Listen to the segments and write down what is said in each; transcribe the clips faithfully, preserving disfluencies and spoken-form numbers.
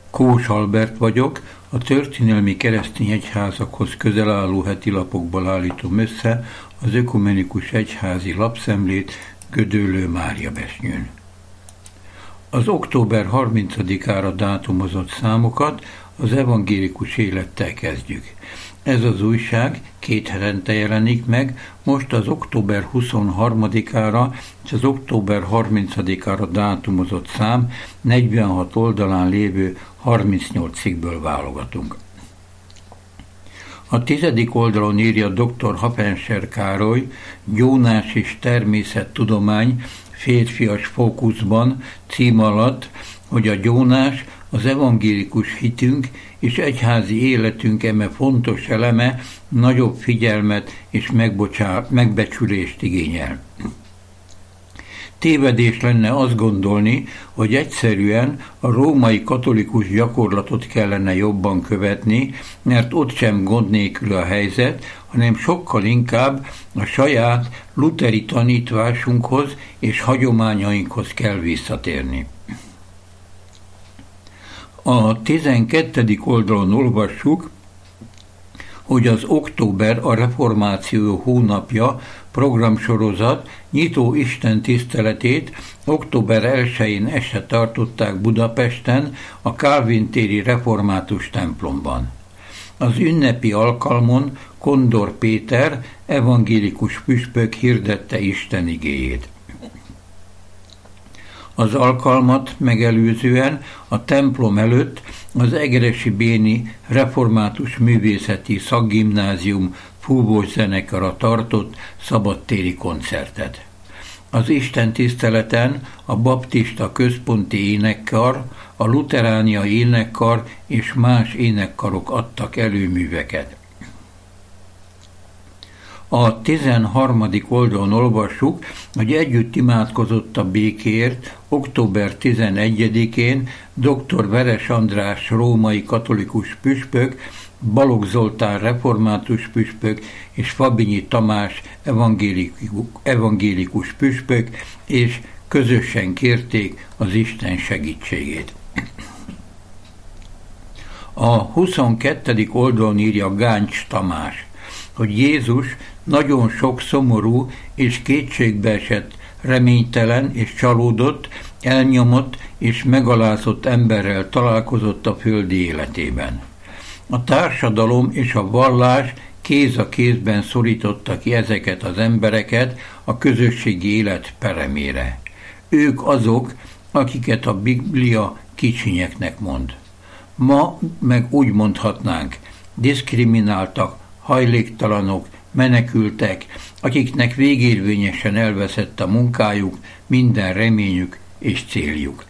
Kós Albert vagyok, a történelmi keresztény egyházakhoz közel álló heti lapokból állítom össze az ökumenikus egyházi lapszemlét Gödöllő Máriabesnyőn. Az október harmincadikára dátumozott számokat az evangélikus élettel kezdjük. Ez az újság két hetente jelenik meg, most az október huszonharmadikára és az október harmincadikára dátumozott szám negyvenhat oldalán lévő harmincnyolc cikkből válogatunk. A tizedik oldalon írja dr. Hapenser Károly, Gyónás és természettudomány férfias fókuszban cím alatt, hogy a gyónás az evangélikus hitünk és egyházi életünk eme fontos eleme nagyobb figyelmet és megbecsülést igényel. Tévedés lenne azt gondolni, hogy egyszerűen a római katolikus gyakorlatot kellene jobban követni, mert ott sem gond nélkül a helyzet, hanem sokkal inkább a saját luteri tanítvásunkhoz és hagyományainkhoz kell visszatérni. A tizenkettedik oldalon olvassuk, hogy az október a reformáció hónapja programsorozat nyitó Isten tiszteletét október elsején este tartották Budapesten a Kálvin téri református templomban. Az ünnepi alkalmon Kondor Péter, evangélikus püspök hirdette Isten igéjét. Az alkalmat megelőzően a templom előtt az Egeresi Béni Református Művészeti Szakgimnázium fúvós zenekara tartott szabadtéri koncertet. Az Isten tiszteleten a baptista központi énekkar, a luteránia énekkar és más énekkarok adtak előműveket. A tizenharmadik oldalon olvassuk, hogy együtt imádkozott a békéért október tizenegyedikén dr. Veres András római katolikus püspök, Balogh Zoltán református püspök és Fabinyi Tamás evangélikus, evangélikus püspök, és közösen kérték az Isten segítségét. A huszonkettedik oldalon írja Gáncs Tamás, hogy Jézus nagyon sok szomorú és kétségbeesett, reménytelen és csalódott, elnyomott és megalázott emberrel találkozott a földi életében. A társadalom és a vallás kéz a kézben szorította ki ezeket az embereket a közösségi élet peremére. Ők azok, akiket a Biblia kicsinyeknek mond. Ma meg úgy mondhatnánk, diszkrimináltak, hajléktalanok, menekültek, akiknek végérvényesen elveszett a munkájuk, minden reményük és céljuk.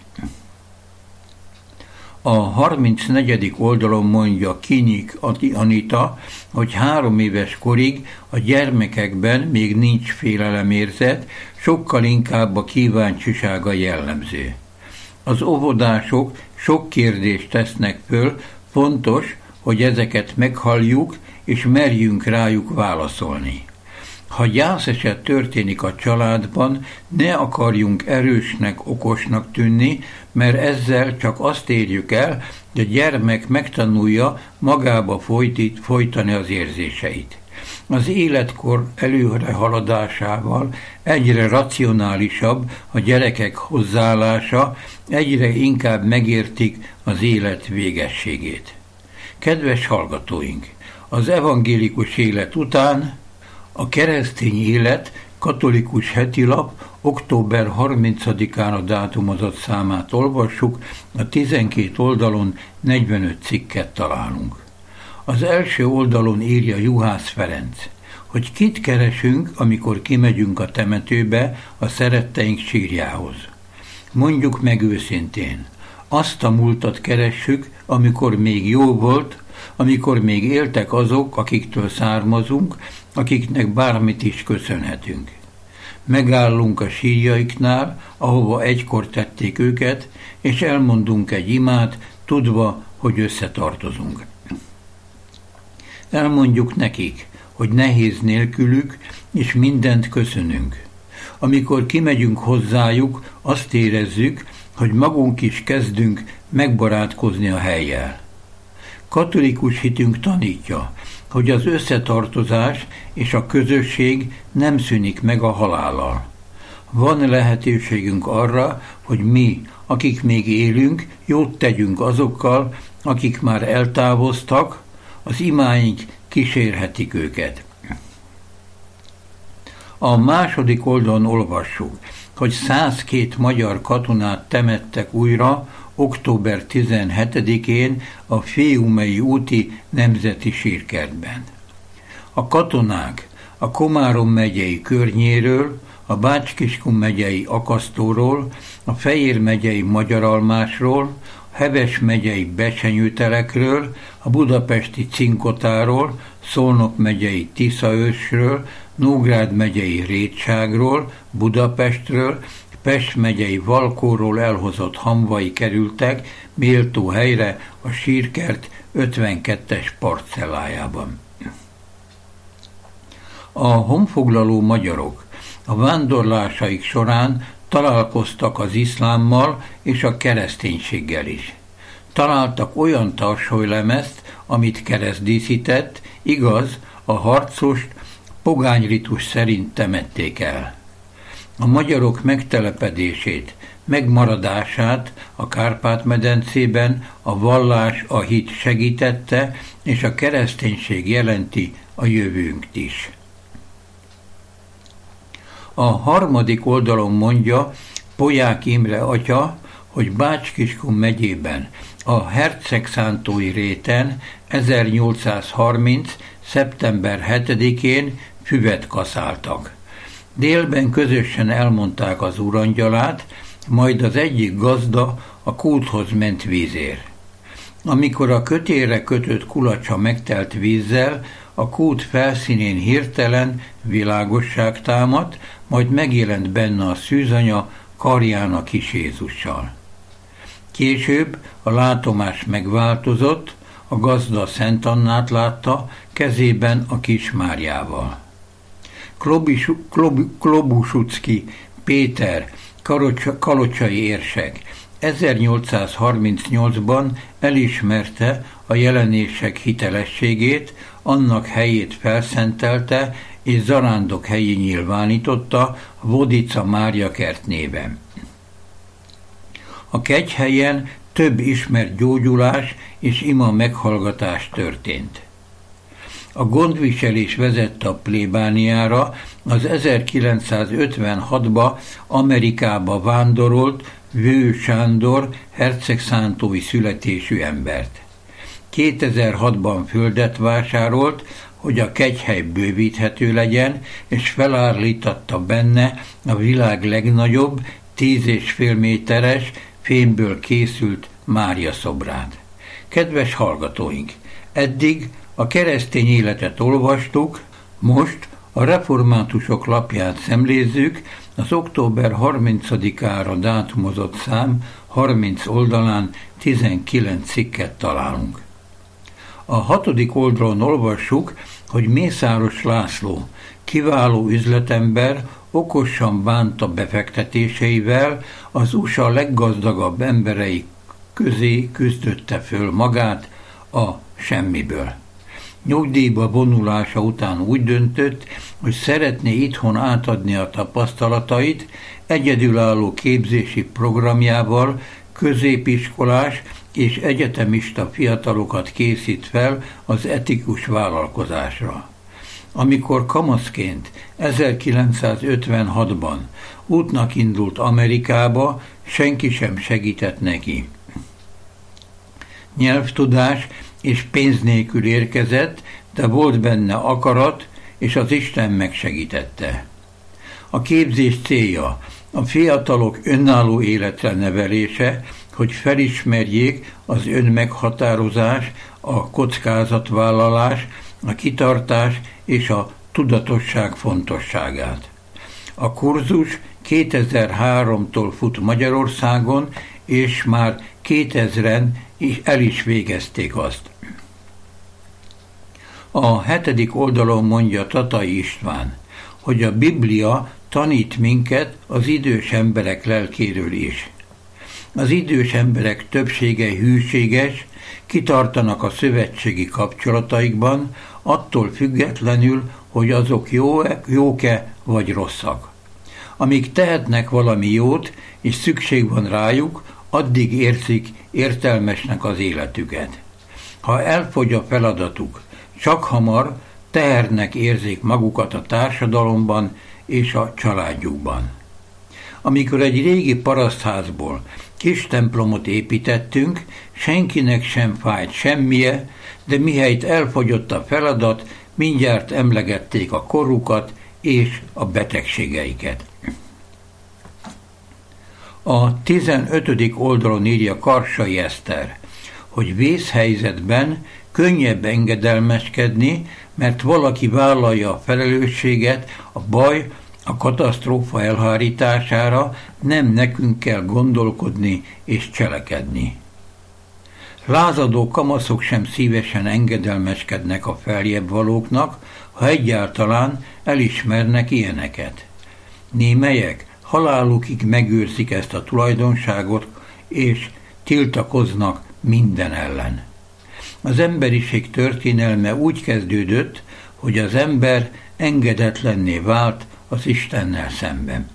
A harmincnegyedik oldalon mondja Kinyik Anita, hogy három éves korig a gyermekekben még nincs félelemérzet, sokkal inkább a kíváncsisága jellemző. Az óvodások sok kérdést tesznek föl, fontos, hogy ezeket meghalljuk, és merjünk rájuk válaszolni. Ha gyászeset történik a családban, ne akarjunk erősnek, okosnak tűnni, mert ezzel csak azt érjük el, hogy a gyermek megtanulja magába folytít, folytani az érzéseit. Az életkor előre haladásával egyre racionálisabb a gyerekek hozzáállása, egyre inkább megértik az élet végességét. Kedves hallgatóink! Az evangélikus élet után a keresztény élet katolikus hetilap október harmincadikán a dátumozott számát olvassuk, a tizenkét oldalon negyvenöt cikket találunk. Az első oldalon írja Juhász Ferenc, hogy kit keresünk, amikor kimegyünk a temetőbe a szeretteink sírjához. Mondjuk meg őszintén, azt a múltat keressük, amikor még jó volt, amikor még éltek azok, akiktől származunk, akiknek bármit is köszönhetünk. Megállunk a sírjaiknál, ahova egykor tették őket, és elmondunk egy imát, tudva, hogy összetartozunk. Elmondjuk nekik, hogy nehéz nélkülük, és mindent köszönünk. Amikor kimegyünk hozzájuk, azt érezzük, hogy magunk is kezdünk megbarátkozni a hellyel. Katolikus hitünk tanítja, hogy az összetartozás és a közösség nem szűnik meg a halállal. Van lehetőségünk arra, hogy mi, akik még élünk, jót tegyünk azokkal, akik már eltávoztak, az imáink kísérhetik őket. A második oldalon olvassuk, hogy százkét magyar katonát temettek újra október tizenhetedikén a Fiumei úti nemzeti sírkertben. A katonák a Komárom megyei Környéről, a Bács-Kiskun megyei Akasztóról, a Fejér megyei Magyaralmásról, a Heves megyei Becsenyőtelekről, a budapesti Cinkotáról, Szolnok megyei Tiszaősről, Nógrád megyei Rétságról, Budapestről, Pest megyei Valkóról elhozott hamvai kerültek méltó helyre a sírkert ötvenkettes parcellájában. A honfoglaló magyarok a vándorlásaik során találkoztak az iszlámmal és a kereszténységgel is. Találtak olyan tarsolylemezt, amit kereszt díszített, igaz, a harcost pogányritus szerint temették el. A magyarok megtelepedését, megmaradását a Kárpát-medencében a vallás, a hit segítette, és a kereszténység jelenti a jövőnkt is. A harmadik oldalon mondja Polyák Imre atya, hogy Bács-Kiskun megyében a Hercegszántói réten ezernyolcszázharminc. szeptember hetedikén füvet kaszáltak. Délben közösen elmondták az urangyalát, majd az egyik gazda a kúthoz ment vízért. Amikor a kötélre kötött kulacsa megtelt vízzel, a kút felszínén hirtelen világosság támadt, majd megjelent benne a szűzanya karján a kis Jézussal. Később a látomás megváltozott, a gazda Szent Annát látta, kezében a kis Máriával. Klobusucki Péter, kalocsai érsek ezernyolcszázharmincnyolcban elismerte a jelenések hitelességét, annak helyét felszentelte és zarándok helyé nyilvánította Vodica Mária kert néven. A kegyhelyen több ismert gyógyulás és ima meghallgatás történt. A gondviselés vezette a plébániára az ezerkilencszázötvenhatban Amerikába vándorolt Vő Sándor hercegszántói születésű embert. kétezer-hatban földet vásárolt, hogy a kegyhely bővíthető legyen, és felállítatta benne a világ legnagyobb, tíz és fél méteres, fémből készült Mária szobrát. Kedves hallgatóink, eddig a keresztény életet olvastuk, most a reformátusok lapját szemlézzük, az október harmincadikára dátumozott szám harminc oldalán tizenkilenc cikket találunk. A hatodik oldalon olvassuk, hogy Mészáros László, kiváló üzletember, okosan bánta befektetéseivel, az u es á leggazdagabb emberei közé küzdötte föl magát a semmiből. Nyugdíjba vonulása után úgy döntött, hogy szeretné itthon átadni a tapasztalatait, egyedülálló képzési programjával középiskolás és egyetemista fiatalokat készít fel az etikus vállalkozásra. Amikor kamaszként ezerkilencszázötvenhatban útnak indult Amerikába, senki sem segített neki. Nyelvtudás és pénz nélkül érkezett, de volt benne akarat, és az Isten megsegítette. A képzés célja a fiatalok önálló életre nevelése, hogy felismerjék az önmeghatározás, a kockázatvállalás, a kitartás és a tudatosság fontosságát. A kurzus kétezer-háromtól fut Magyarországon, és már kétezren is el is végezték azt. A hetedik oldalon mondja Tatai István, hogy a Biblia tanít minket az idős emberek lelkéről is. Az idős emberek többsége hűséges, kitartanak a szövetségi kapcsolataikban, attól függetlenül, hogy azok jók-e vagy rosszak. Amíg tehetnek valami jót, és szükség van rájuk, addig érzik értelmesnek az életüket. Ha elfogy a feladatuk, csak hamar tehernek érzik magukat a társadalomban és a családjukban. Amikor egy régi parasztházból kis templomot építettünk, senkinek sem fájt semmije, de mihelyt elfogyott a feladat, mindjárt emlegették a korukat és a betegségeiket. A tizenötödik oldalon írja Karsai Eszter, hogy vészhelyzetben könnyebb engedelmeskedni, mert valaki vállalja a felelősséget, a baj, a katasztrófa elhárítására, nem nekünk kell gondolkodni és cselekedni. Lázadó kamaszok sem szívesen engedelmeskednek a feljebb valóknak, ha egyáltalán elismernek ilyeneket. Némelyek halálukig megőrzik ezt a tulajdonságot, és tiltakoznak minden ellen. Az emberiség történelme úgy kezdődött, hogy az ember engedetlenné vált az Istennel szemben.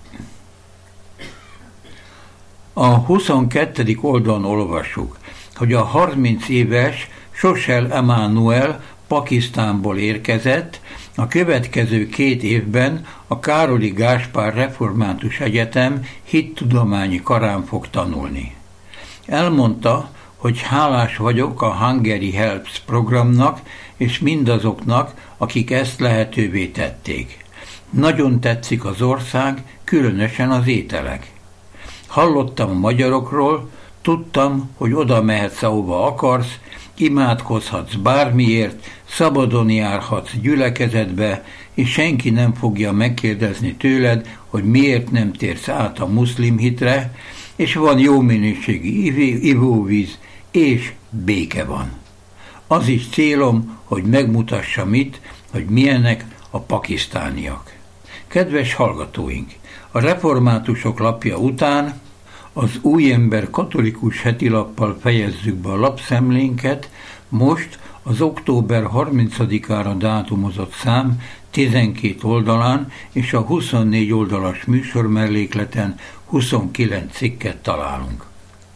A huszonkettedik oldalon olvassuk, hogy a harminc éves Sosel Emanuel Pakisztánból érkezett, a következő két évben a Károli Gáspár Református Egyetem hittudományi karán fog tanulni. Elmondta, hogy hálás vagyok a Hungary Helps programnak és mindazoknak, akik ezt lehetővé tették. Nagyon tetszik az ország, különösen az ételek. Hallottam a magyarokról, tudtam, hogy oda mehetsz, ahova akarsz, imádkozhatsz bármiért, szabadon járhatsz gyülekezetbe, és senki nem fogja megkérdezni tőled, hogy miért nem térsz át a muszlim hitre, és van jó minőségű ivóvíz, és béke van. Az is célom, hogy megmutassam itt, hogy milyenek a pakisztániak. Kedves hallgatóink, a reformátusok lapja után az Új Ember katolikus hetilappal fejezzük be a lapszemlénket, most az október harmincadikára dátumozott szám tizenkét oldalán és a huszonnégy oldalas műsormellékleten huszonkilenc cikket találunk.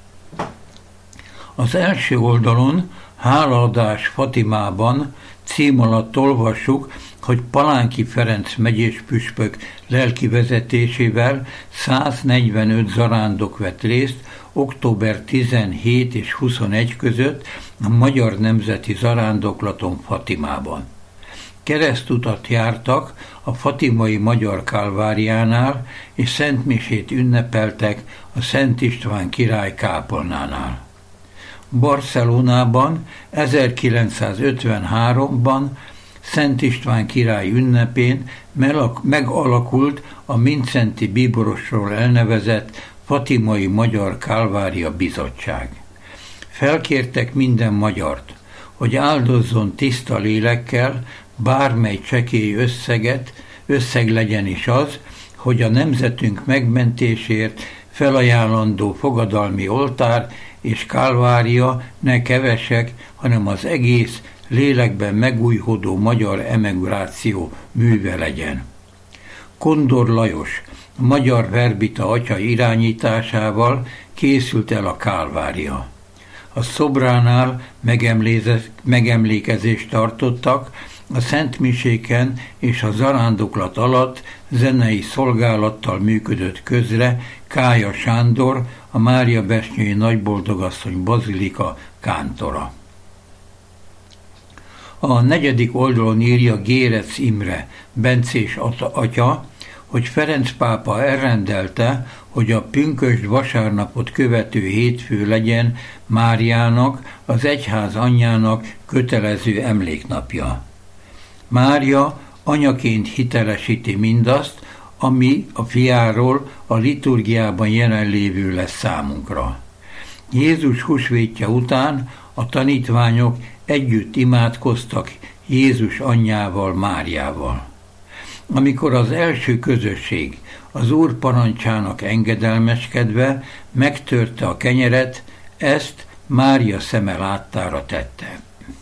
Az első oldalon Hálaadás Fatimában cím alatt olvassuk, hogy Palánki Ferenc megyés püspök lelki vezetésével száznegyvenöt zarándok vett részt október tizenhét és huszonegy között a Magyar Nemzeti Zarándoklaton Fatimában. Keresztutat jártak a fatimai Magyar Kálváriánál, és szentmisét ünnepeltek a Szent István király kápolnánál. Barcelonában ezerkilencszázötvenháromban Szent István király ünnepén megalakult a Mindszenty bíborosról elnevezett Fatimai Magyar Kálvária Bizottság. Felkértek minden magyart, hogy áldozzon tiszta lélekkel bármely csekély összeget, összeg legyen is az, hogy a nemzetünk megmentésért felajánlandó fogadalmi oltár és kálvária ne kevesek, hanem az egész lélekben megújhodó magyar emigráció műve legyen. Kondor Lajos, a magyar verbita atya irányításával készült el a kálvária. A szobránál megemlékezést tartottak, a szentmiséken és a zarándoklat alatt zenei szolgálattal működött közre Kálya Sándor, a Máriabesnyői Nagyboldogasszony bazilika kántora. A negyedik oldalon írja Gérec Imre, bencés atya, hogy Ferenc pápa elrendelte, hogy a pünkösd vasárnapot követő hétfő legyen Máriának, az egyház anyjának kötelező emléknapja. Mária anyaként hitelesíti mindazt, ami a fiáról a liturgiában jelenlévő lesz számunkra. Jézus húsvétje után a tanítványok együtt imádkoztak Jézus anyjával, Máriával. Amikor az első közösség az Úr parancsának engedelmeskedve megtörte a kenyeret, ezt Mária szeme láttára tette.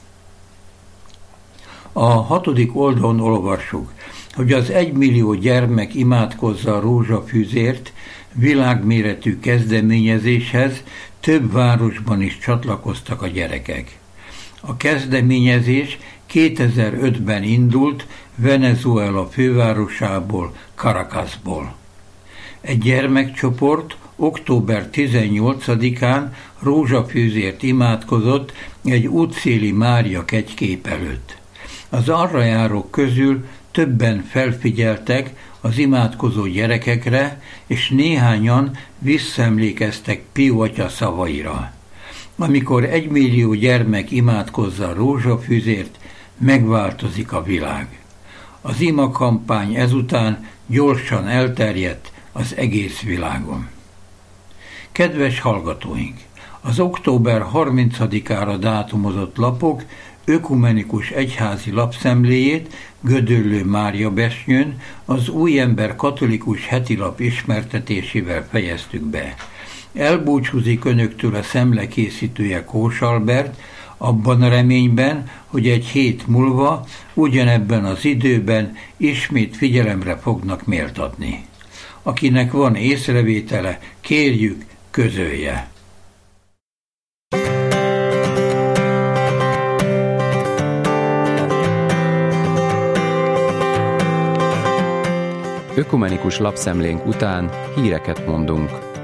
A hatodik oldalon olvassuk, hogy az egymillió gyermek imádkozza a rózsafűzért világméretű kezdeményezéshez több városban is csatlakoztak a gyerekek. A kezdeményezés kétezer-ötben indult Venezuela fővárosából, Caracasból. Egy gyermekcsoport október tizennyolcadikán rózsafűzért imádkozott egy útszéli Mária kegykép előtt. Az arra járók közül többen felfigyeltek az imádkozó gyerekekre, és néhányan visszaemlékeztek Pio atya szavaira. Amikor egymillió gyermek imádkozza a rózsafűzért, megváltozik a világ. Az imakampány ezután gyorsan elterjedt az egész világon. Kedves hallgatóink! Az október harmincadikára dátumozott lapok ökumenikus egyházi lapszemléjét Gödöllő Mária Besnyőn az Újember katolikus hetilap ismertetésével fejeztük be. Elbúcsúzik önöktől a szemle készítője Kós Albert, abban a reményben, hogy egy hét múlva, ugyanebben az időben ismét figyelemre fognak méltatni. Akinek van észrevétele, kérjük, közölje. Ökumenikus lapszemlénk után híreket mondunk.